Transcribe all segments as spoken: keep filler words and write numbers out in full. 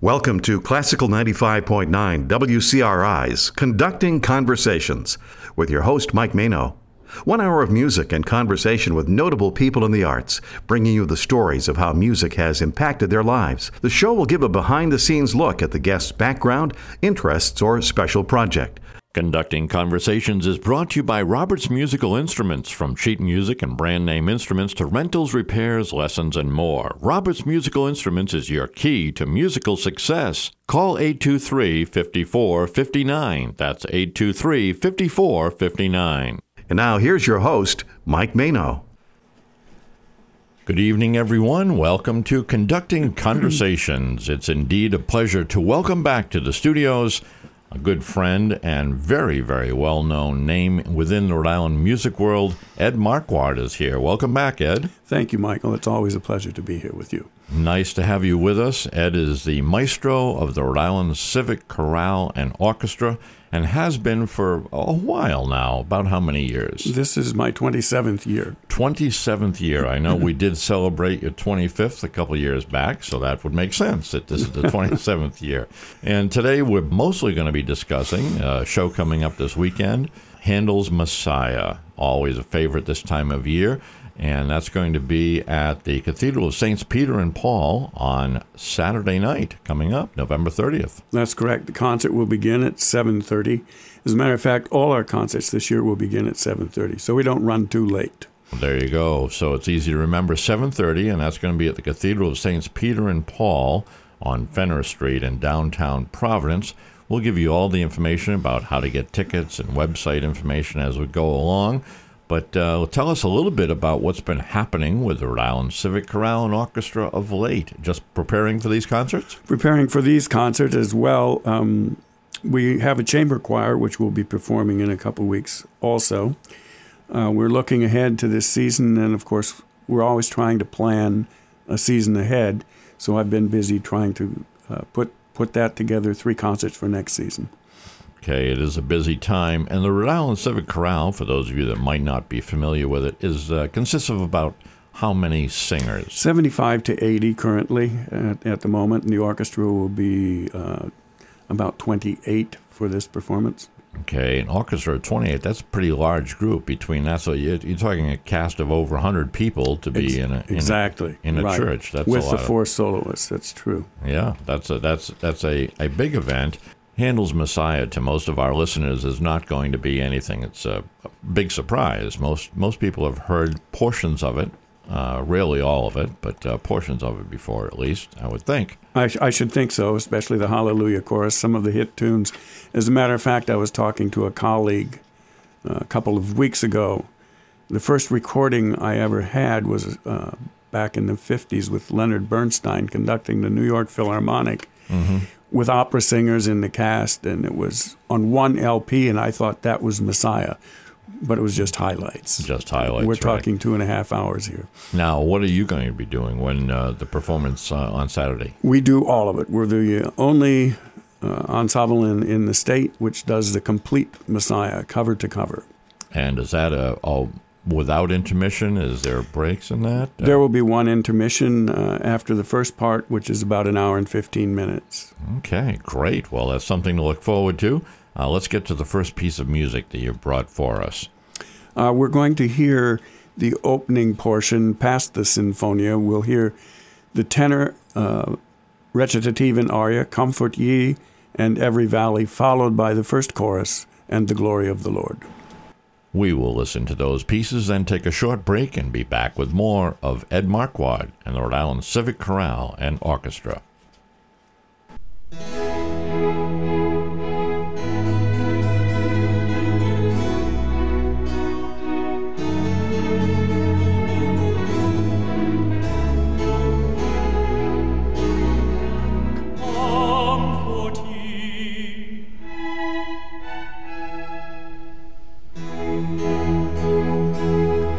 Welcome to Classical ninety-five point nine W C R I's Conducting Conversations with your host, Mike Mano. One hour of music and conversation with notable people in the arts, bringing you the stories of how music has impacted their lives. The show will give a behind-the-scenes look at the guest's background, interests, or special project. Conducting Conversations is brought to you by Roberts Musical Instruments. From sheet music and brand name instruments to rentals, repairs, lessons, and more. Roberts Musical Instruments is your key to musical success. Call eight two three, five four five nine. That's eight two three, five four five nine. And now here's your host, Mike Mano. Good evening, everyone. Welcome to Conducting Conversations. It's indeed a pleasure to welcome back to the studios a good friend and very, very well-known name within the Rhode Island music world. Ed Marquardt is here. Welcome back, Ed. Thank you, Michael. It's always a pleasure to be here with you. Nice to have you with us. Ed is the maestro of the Rhode Island Civic Chorale and Orchestra and has been for a while now. About how many years? This is my twenty-seventh year. twenty-seventh year. I know we did celebrate your twenty-fifth a couple of years back, so that would make sense that this is the twenty-seventh year. And today we're mostly going to be discussing a show coming up this weekend, Handel's Messiah, always a favorite this time of year. And that's going to be at the Cathedral of Saints Peter and Paul on Saturday night, coming up, November thirtieth. That's correct. The concert will begin at seven thirty. As a matter of fact, all our concerts this year will begin at seven thirty, so we don't run too late. There you go. So it's easy to remember, seven thirty, and that's going to be at the Cathedral of Saints Peter and Paul on Fenner Street in downtown Providence. We'll give you all the information about how to get tickets and website information as we go along. But uh, tell us a little bit about what's been happening with the Rhode Island Civic Chorale and Orchestra of late. Just preparing for these concerts? Preparing for these concerts as well. Um, we have a chamber choir, which we'll be performing in a couple weeks also. Uh, we're looking ahead to this season, and of course, we're always trying to plan a season ahead. So I've been busy trying to uh, put, put that together, three concerts for next season. Okay, it is a busy time, and the Rhode Island Civic Chorale, for those of you that might not be familiar with it, is uh, consists of about how many singers? seventy-five to eighty currently at, at the moment, and the orchestra will be uh, about twenty-eight for this performance. Okay, an orchestra of twenty-eight, that's a pretty large group between that. So you're, you're talking a cast of over one hundred people to be Ex- in a in exactly a, in a right. church. That's with a lot the four of, soloists. That's true. Yeah, that's a that's that's a, a big event. Handel's Messiah, to most of our listeners, is not going to be anything. It's a big surprise. Most most people have heard portions of it, uh, rarely all of it, but uh, portions of it before, at least, I would think. I, sh- I should think so, especially the Hallelujah Chorus, some of the hit tunes. As a matter of fact, I was talking to a colleague uh, a couple of weeks ago. The first recording I ever had was uh, back in the fifties with Leonard Bernstein conducting the New York Philharmonic. Mm-hmm. With opera singers in the cast, and it was on one L P, and I thought that was Messiah, but it was just highlights. Just highlights, We're right. talking two and a half hours here. Now, what are you going to be doing when uh, the performance uh, on Saturday? We do all of it. We're the only uh, ensemble in, in the state which does the complete Messiah, cover to cover. And is that a, a without intermission? Is there breaks in that? There will be one intermission uh, after the first part, which is about an hour and fifteen minutes. Okay, great. Well, that's something to look forward to. Uh, let's get to the first piece of music that you brought for us. Uh, we're going to hear the opening portion past the Sinfonia. We'll hear the tenor uh, recitative and aria, Comfort Ye, and Every Valley, followed by the first chorus, and the Glory of the Lord. We will listen to those pieces, then take a short break and be back with more of Ed Marquardt and the Rhode Island Civic Chorale and Orchestra.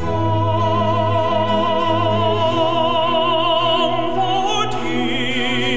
Comfort ye.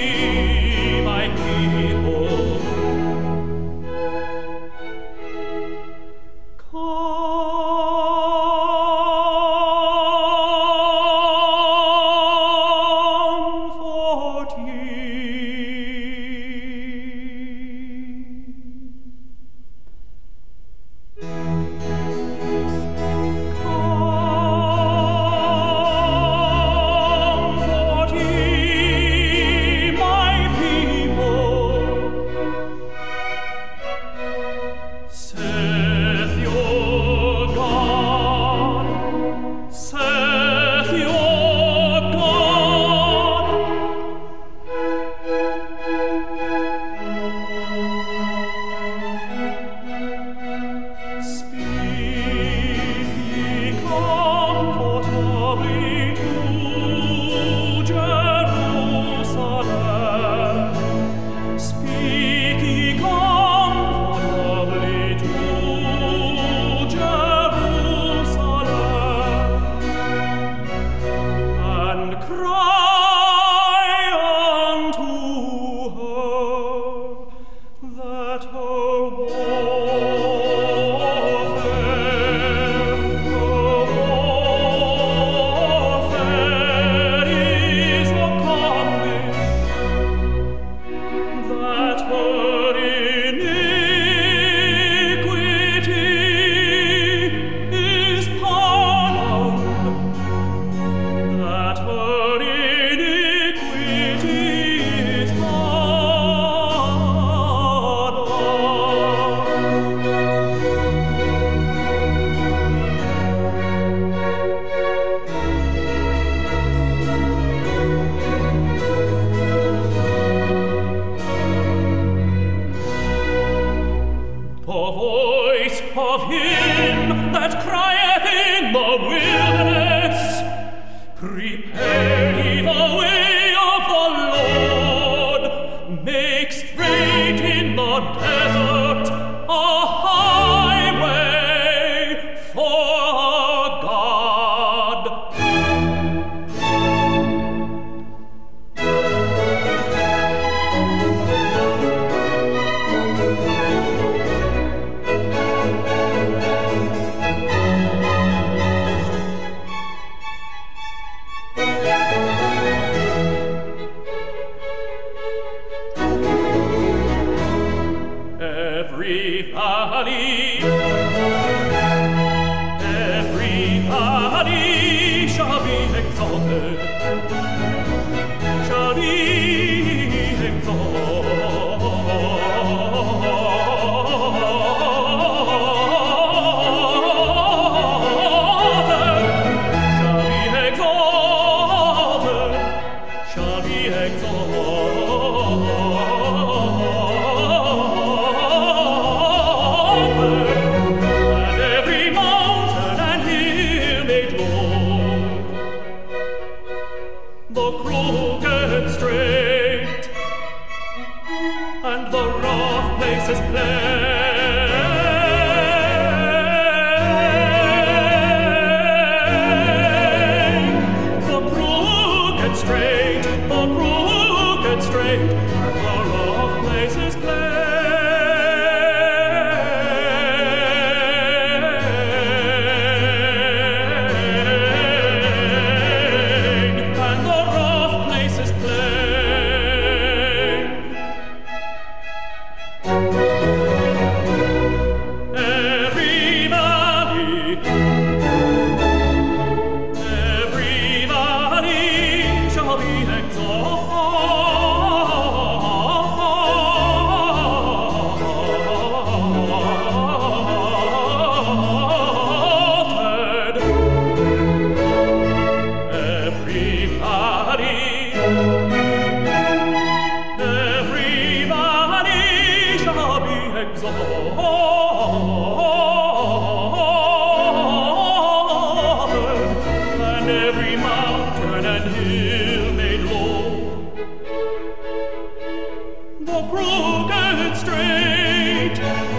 of him that crieth in the wilderness, prepare ye the way of the Lord, make straight in the desert a highway for God. Every valley, every valley shall be exalted, shall be exalted, shall be exalted, shall be exalted. The crooked straight, and the rough places plain. The crooked straight, the crooked straight, and the rough places plain. Every valley, every valley shall be exalted. Every valley, every valley shall be exalted, and every mountain and hill made low. The crooked straight,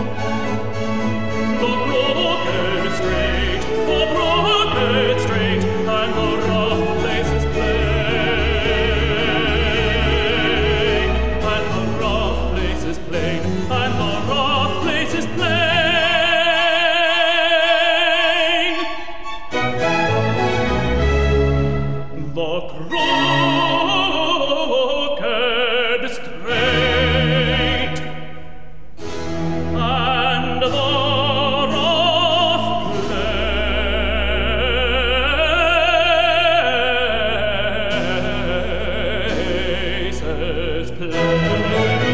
the crooked straight, the crooked straight, and the rough places plain, and the rough places plain, and the rough places plain. The crooked straight, and the rough places plain.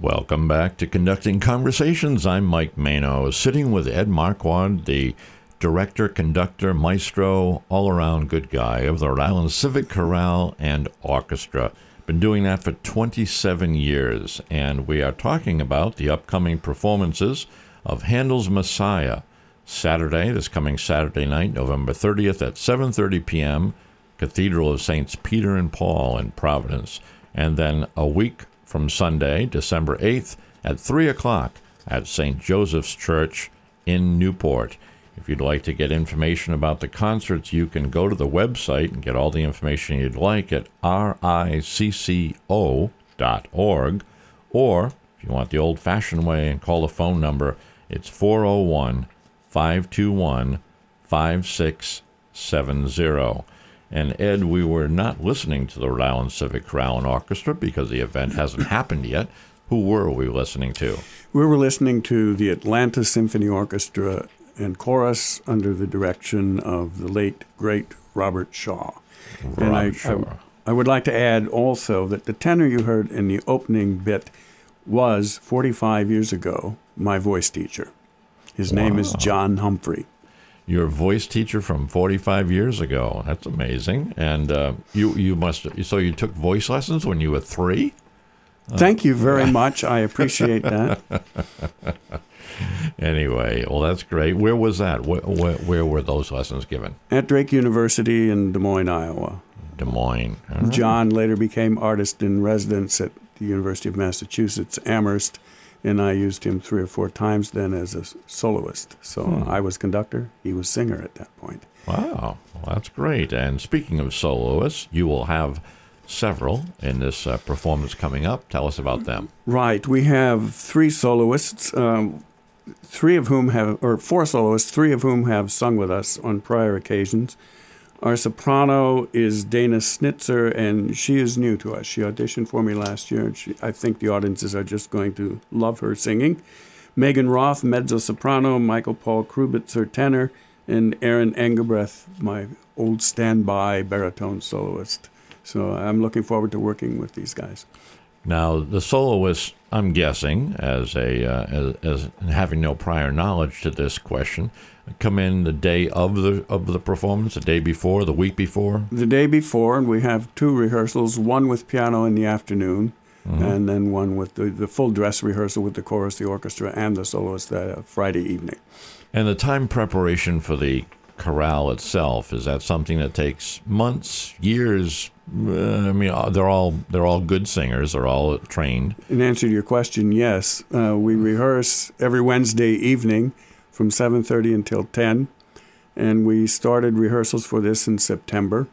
Welcome back to Conducting Conversations. I'm Mike Mano, sitting with Ed Marquardt, the director, conductor, maestro, all-around good guy of the Rhode Island Civic Chorale and Orchestra. Been doing that for twenty-seven years, and we are talking about the upcoming performances of Handel's Messiah, Saturday, this coming Saturday night, November thirtieth at seven thirty p.m., Cathedral of Saints Peter and Paul in Providence, and then a week from Sunday, December eighth, at three o'clock at Saint Joseph's Church in Newport. If you'd like to get information about the concerts, you can go to the website and get all the information you'd like at R I C C O dot org, or if you want the old-fashioned way and call the phone number, it's four oh one, five two one, five six seven zero. And Ed, we were not listening to the Rhode Island Civic Chorale and Orchestra because the event hasn't happened yet. Who were we listening to? We were listening to the Atlanta Symphony Orchestra and Chorus under the direction of the late, great Robert Shaw. Robert and I, Shaw. I, I would like to add also that the tenor you heard in the opening bit was, forty-five years ago, my voice teacher. His name Wow. is John Humphrey. Your voice teacher from forty-five years ago. That's amazing. And uh, you you must so you took voice lessons when you were three? Thank you very much. I appreciate that. Anyway, well, that's great. Where was that? Where, where, where were those lessons given? At Drake University in Des Moines, Iowa. Des Moines. All right. John later became artist in residence at the University of Massachusetts, Amherst, and I used him three or four times then as a soloist. So Hmm. I was conductor, he was singer at that point. Wow, well, that's great. And speaking of soloists, you will have several in this uh, performance coming up. Tell us about them. Right, we have three soloists, um, three of whom have, or four soloists, three of whom have sung with us on prior occasions. Our soprano is Dana Snitzer, and she is new to us. She auditioned for me last year, and she, I think the audiences are just going to love her singing. Megan Roth, mezzo-soprano, Michael Paul Krubitzer, tenor, and Aaron Engelbrecht, my old standby baritone soloist. So I'm looking forward to working with these guys. Now, the soloists, I'm guessing, as a uh, as, as having no prior knowledge to this question, come in the day of the of the performance, the day before, the week before. The day before, and we have two rehearsals, one with piano in the afternoon, mm-hmm. and then one with the, the full dress rehearsal with the chorus, the orchestra, and the soloist that uh, Friday evening. And the time preparation for the chorale itself, is that something that takes months, years? Uh, I mean, they're all they're all good singers. They're all trained. In answer to your question, yes. Uh, we rehearse every Wednesday evening from seven thirty until ten, and we started rehearsals for this in September.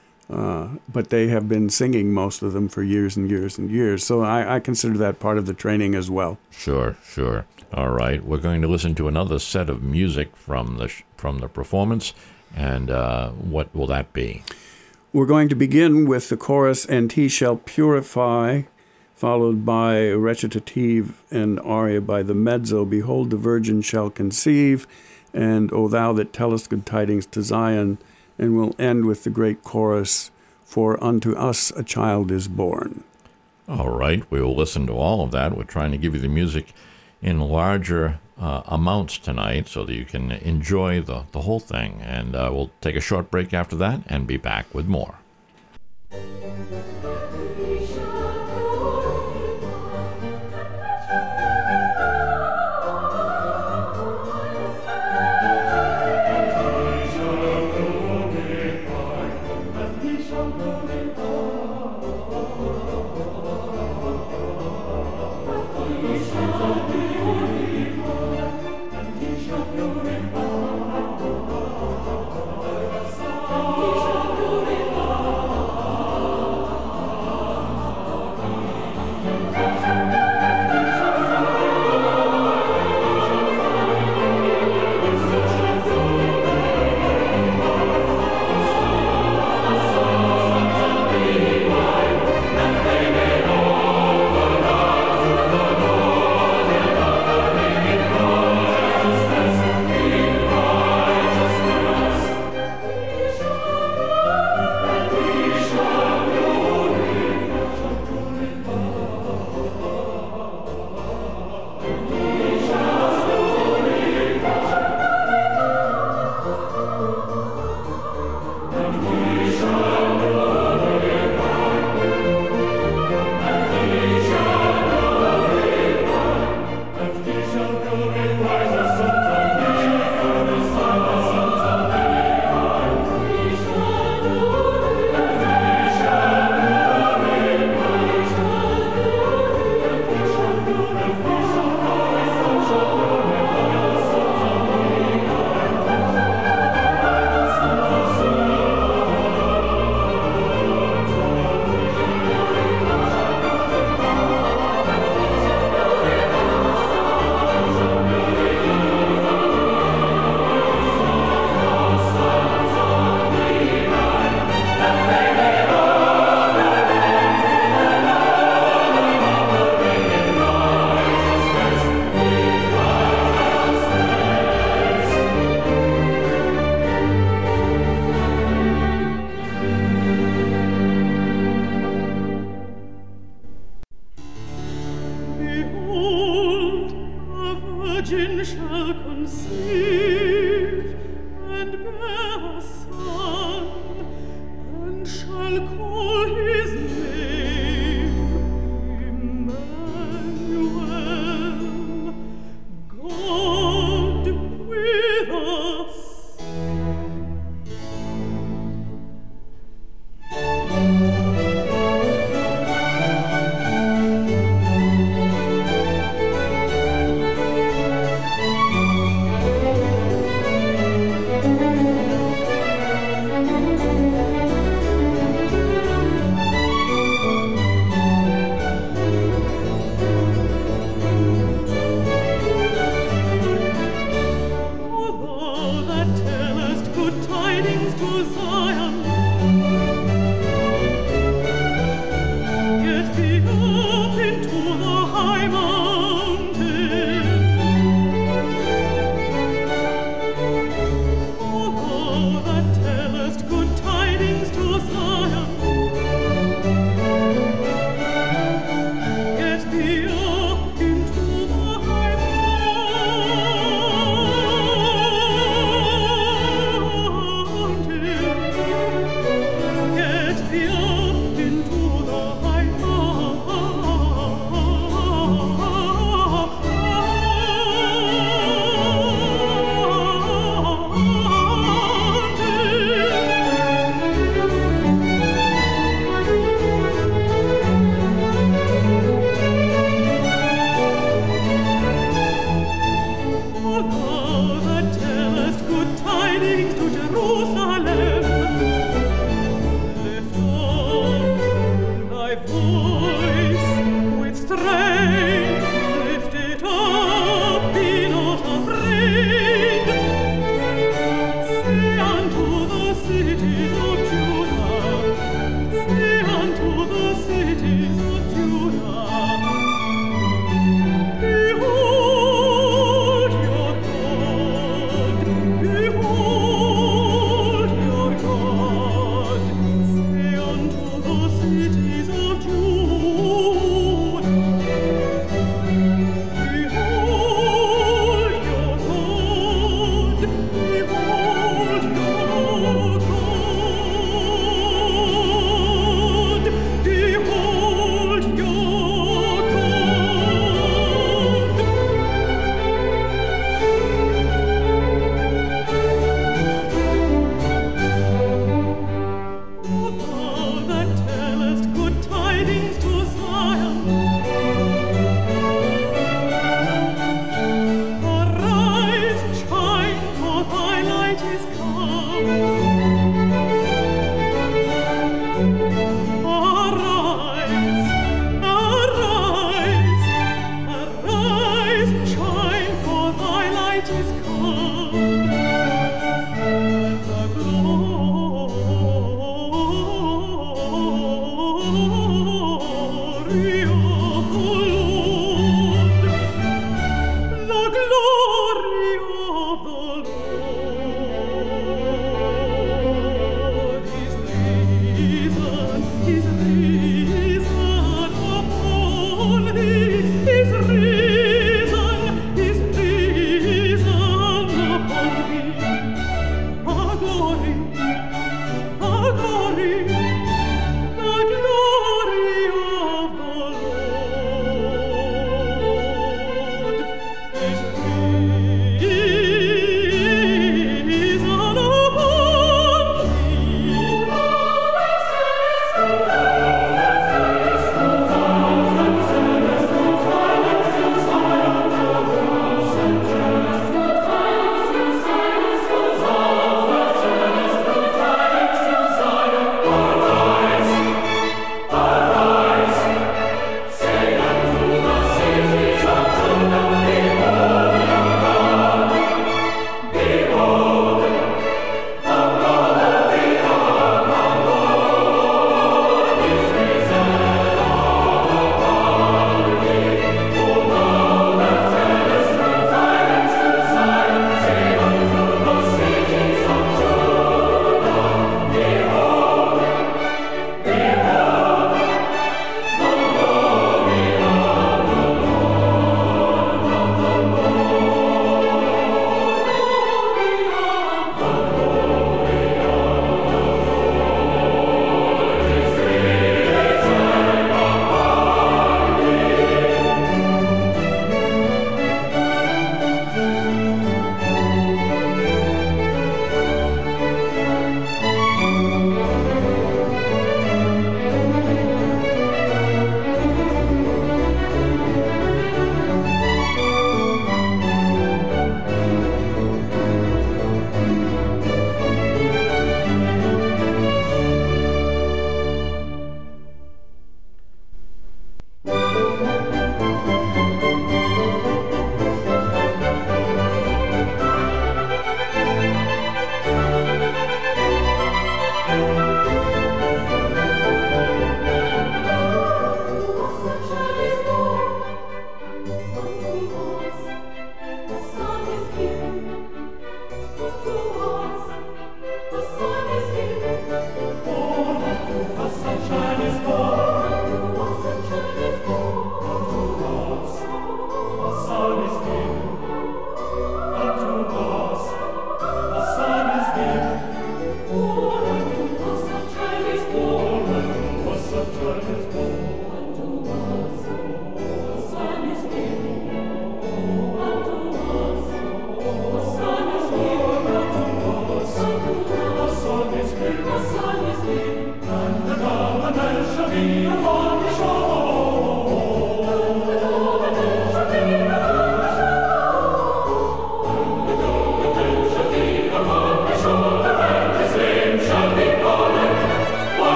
Uh, but they have been singing, most of them, for years and years and years. So I, I consider that part of the training as well. Sure, sure. All right, we're going to listen to another set of music from the sh- from the performance, and uh, what will that be? We're going to begin with the chorus, "And He Shall Purify," followed by a recitative and aria by the mezzo, "Behold the Virgin shall conceive," and "O Thou that tellest good tidings to Zion," and we'll end with the great chorus, "For unto us a child is born." All right, we will listen to all of that. We're trying to give you the music in larger uh, amounts tonight so that you can enjoy the, the whole thing. And uh, we'll take a short break after that and be back with more. He shall glorify. shall conceive and bear a son, and shall call his name Emmanuel, God with us. Glory of the Lord.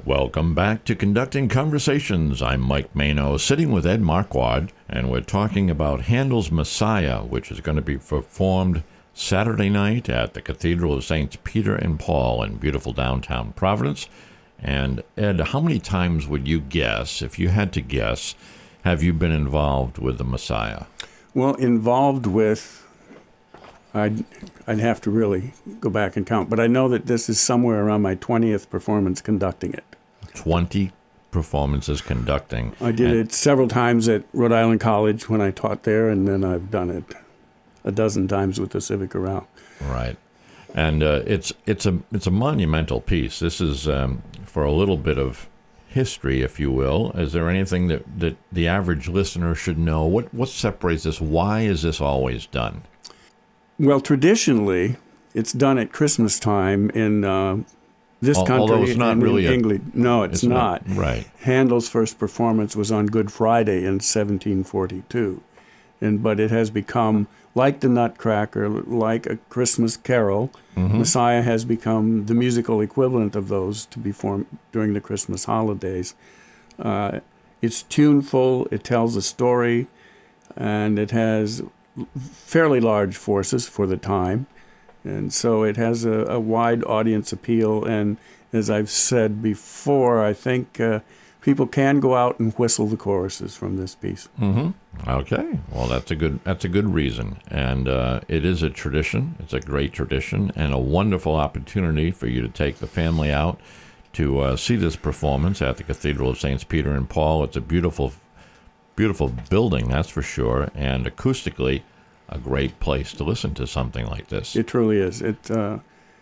Welcome back to Conducting Conversations. I'm Mike Mano, sitting with Ed Marquardt, and we're talking about Handel's Messiah, which is going to be performed Saturday night at the Cathedral of Saints Peter and Paul in beautiful downtown Providence. And Ed, how many times would you guess, if you had to guess, have you been involved with the Messiah? Well, involved with, I'd, I'd have to really go back and count, but I know that this is somewhere around my twentieth performance conducting it. twenty performances conducting. I did and, it several times at Rhode Island College when I taught there, and then I've done it a dozen times with the Civic Chorale. Right. And uh, it's it's a it's a monumental piece. This is, um, for a little bit of history, if you will. Is there anything that, that the average listener should know? What what separates this? Why is this always done? Well, traditionally, it's done at Christmas time in uh, this Al- country although it's not and really in a- England. No, it's, it's not. not, right. Handel's first performance was on Good Friday in seventeen forty-two. And, but it has become, like the Nutcracker, like A Christmas Carol, Mm-hmm. Messiah has become the musical equivalent of those to be formed during the Christmas holidays. Uh, it's tuneful, it tells a story, and it has fairly large forces for the time. And so it has a, a wide audience appeal. And as I've said before, I think uh, people can go out and whistle the choruses from this piece. Mm-hmm. Okay. Well, that's a good that's a good reason, and uh, it is a tradition. It's a great tradition, and a wonderful opportunity for you to take the family out to uh, see this performance at the Cathedral of Saints Peter and Paul. It's a beautiful, beautiful building, that's for sure, and acoustically, a great place to listen to something like this. It truly is. It uh,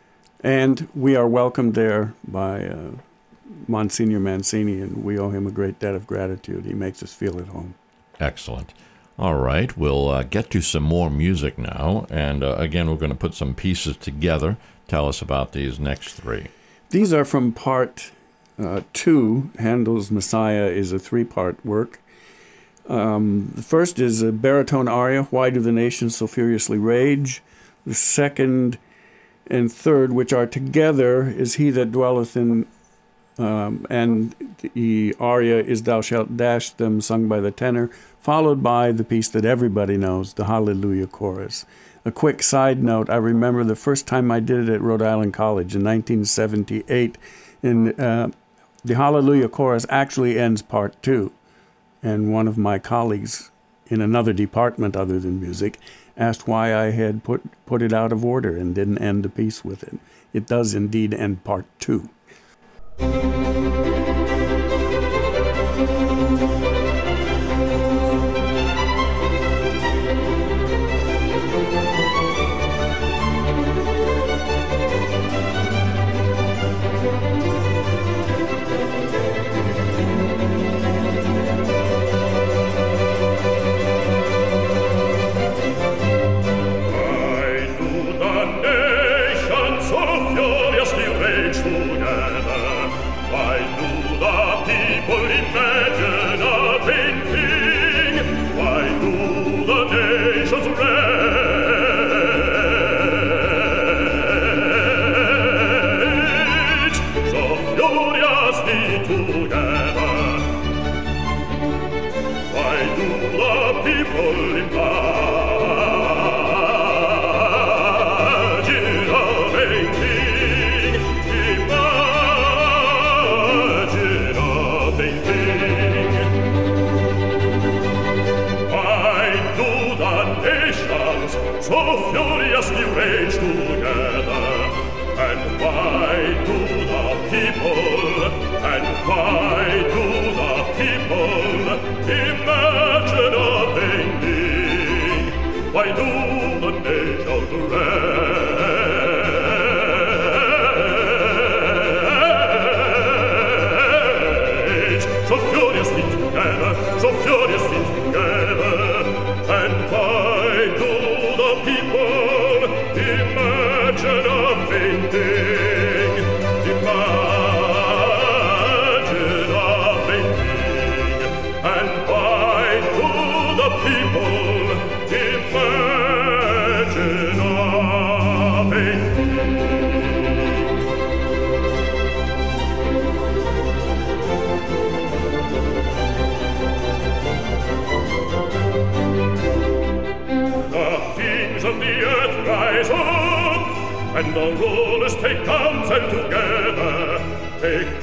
and we are welcomed there by uh, Monsignor Mancini, and we owe him a great debt of gratitude. He makes us feel at home. Excellent. All right, we'll uh, get to some more music now, and uh, again, we're going to put some pieces together. Tell us about these next three. These are from part uh, two. Handel's Messiah is a three-part work. Um, the first is a baritone aria, Why Do the Nations So Furiously Rage? The second and third, which are together, is He That Dwelleth in Um, and the aria is Thou Shalt Dash Them, sung by the tenor, followed by the piece that everybody knows, the Hallelujah Chorus. A quick side note, I remember the first time I did it at Rhode Island College in nineteen seventy-eight, and uh, the Hallelujah Chorus actually ends part two. And one of my colleagues in another department other than music asked why I had put, put it out of order and didn't end the piece with it. It does indeed end part two. and the rulers take counsel together, take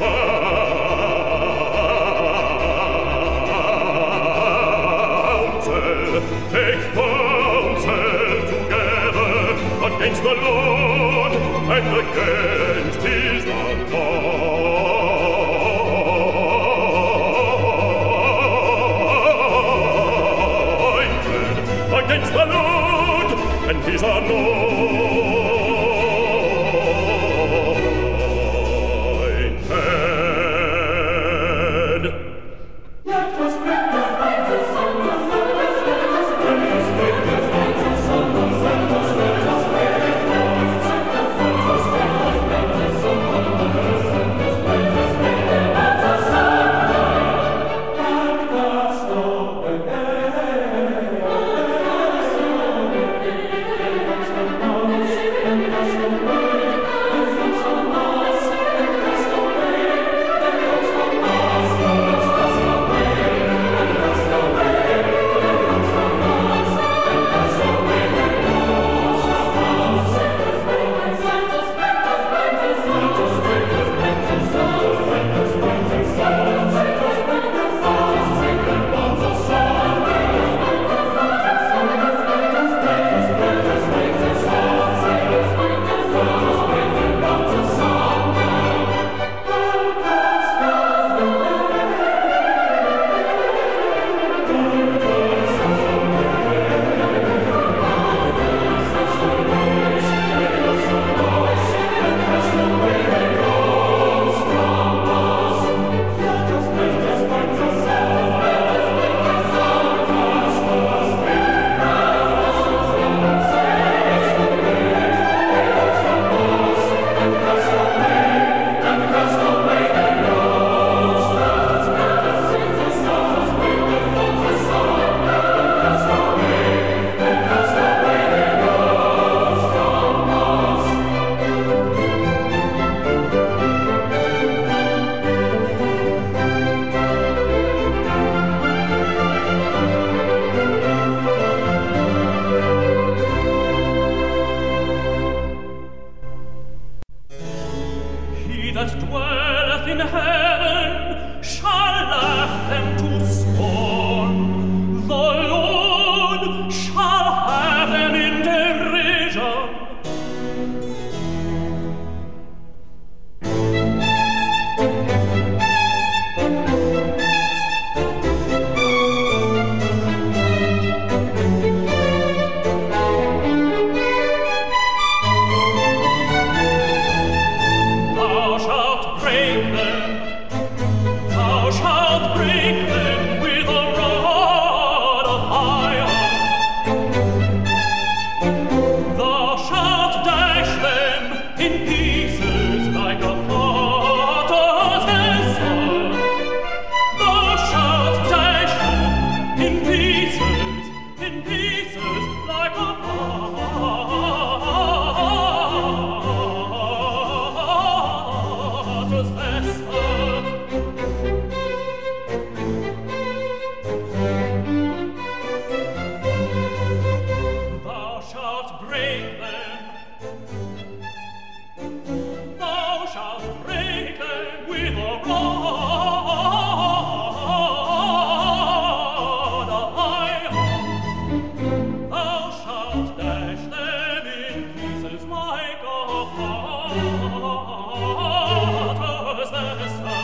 counsel, take counsel together against the Lord and against his anointed, against the Lord and his anointed. Like a heart as the sun.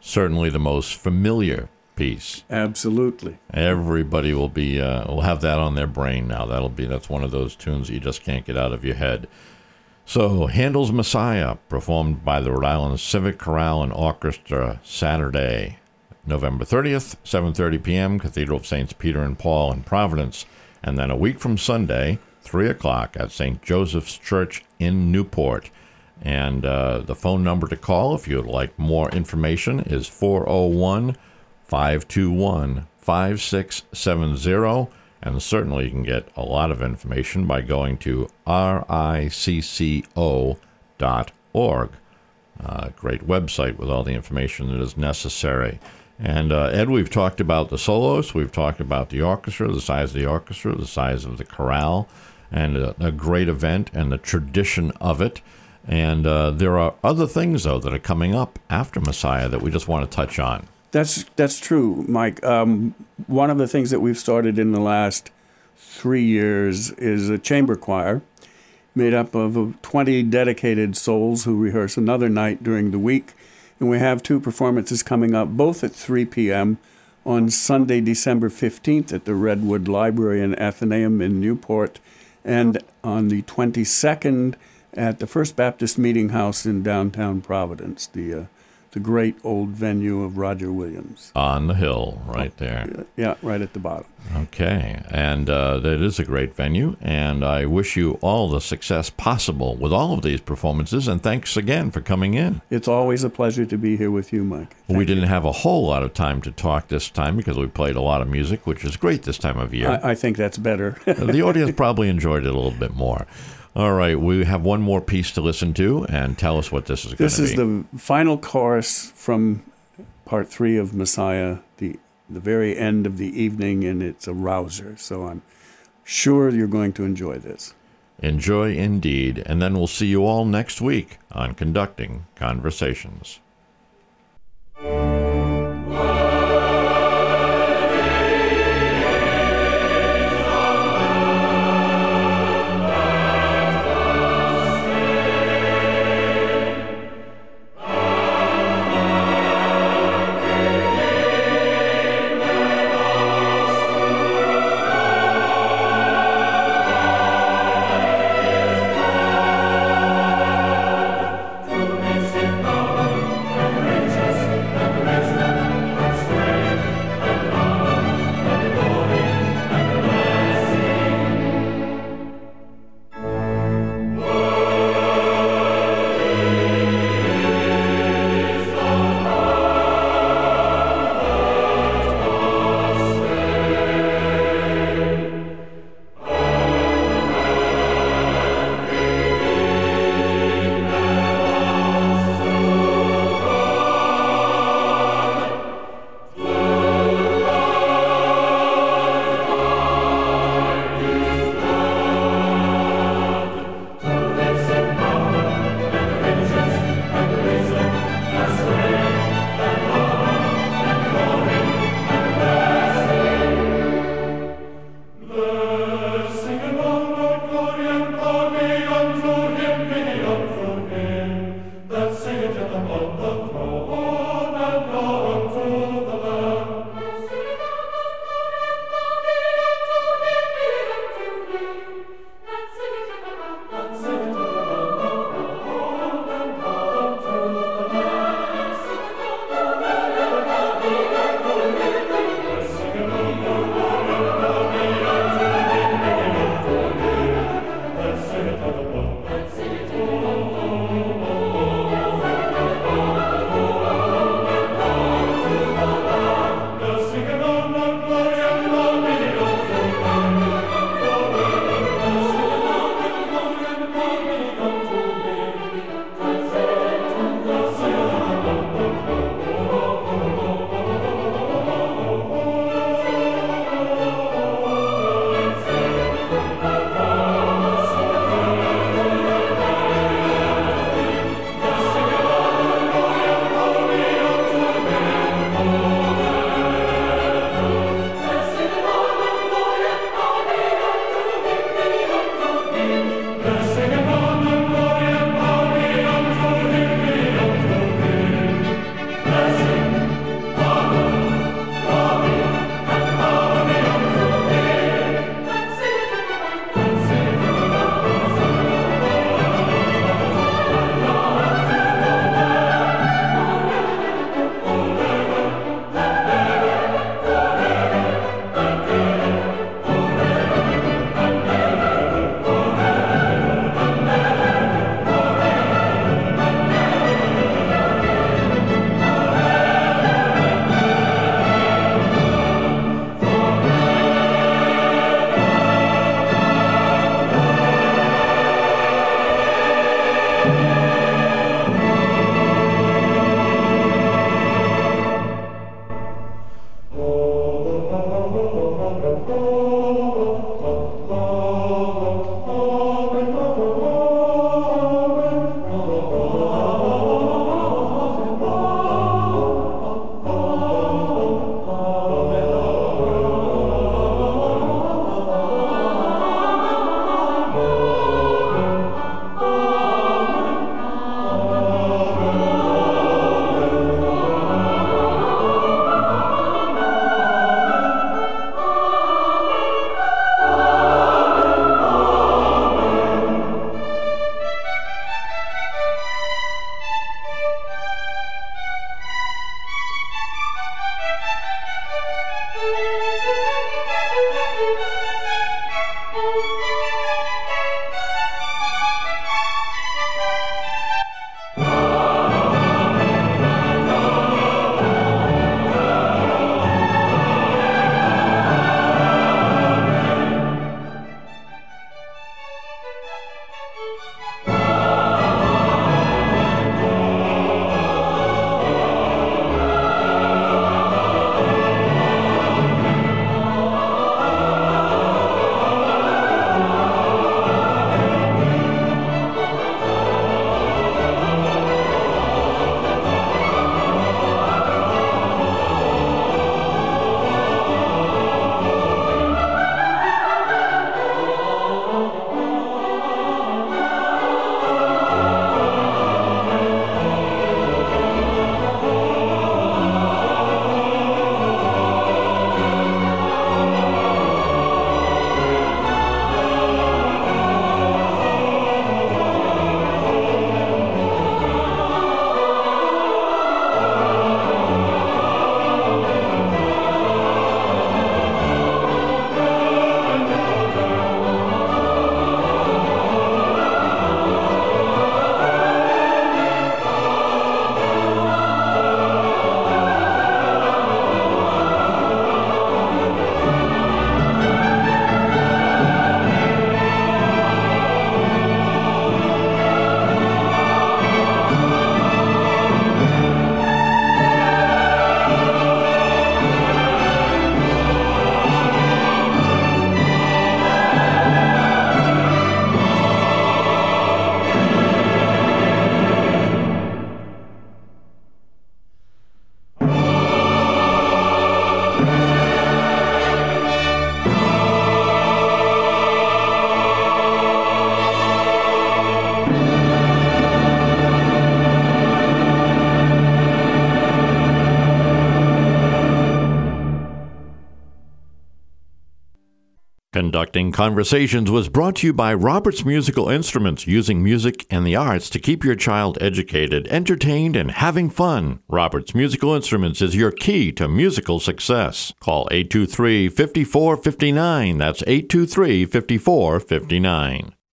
certainly the most familiar piece. Absolutely. Everybody will be uh, will have that on their brain now. That'll be that's one of those tunes that you just can't get out of your head. So, Handel's Messiah, performed by the Rhode Island Civic Chorale and Orchestra, Saturday, November thirtieth, seven thirty p.m., Cathedral of Saints Peter and Paul in Providence. And then a week from Sunday, three o'clock at Saint Joseph's Church in Newport. And uh, the phone number to call if you'd like more information is four oh one, five two one, five six seven zero. And certainly you can get a lot of information by going to R I C C O dot org. Uh, great website with all the information that is necessary. And uh, Ed, we've talked about the solos, we've talked about the orchestra, the size of the orchestra, the size of the chorale, and a, a great event and the tradition of it. And uh, there are other things, though, that are coming up after Messiah that we just want to touch on. That's that's true, Mike. Um, one of the things that we've started in the last three years is a chamber choir made up of twenty dedicated souls who rehearse another night during the week. And we have two performances coming up, both at three p.m. on Sunday, December fifteenth at the Redwood Library and Athenaeum in Newport, and on the twenty-second at the First Baptist Meeting House in downtown Providence, the uh, the great old venue of Roger Williams. On the hill, right there. Yeah, right at the bottom. Okay, and uh, that is a great venue, and I wish you all the success possible with all of these performances, and thanks again for coming in. It's always a pleasure to be here with you, Mike. Thank we didn't you. have a whole lot of time to talk this time because we played a lot of music, which is great this time of year. I, I think that's better. The audience probably enjoyed it a little bit more. All right, we have one more piece to listen to, and tell us what this is going to be. This is the final chorus from part three of Messiah, the the very end of the evening, and it's a rouser. So I'm sure you're going to enjoy this. Enjoy indeed, and then we'll see you all next week on Conducting Conversations. Conducting Conversations was brought to you by Roberts Musical Instruments, using music and the arts to keep your child educated, entertained, and having fun. Roberts Musical Instruments is your key to musical success. Call eight two three, five four five nine. That's eight two three, five four five nine.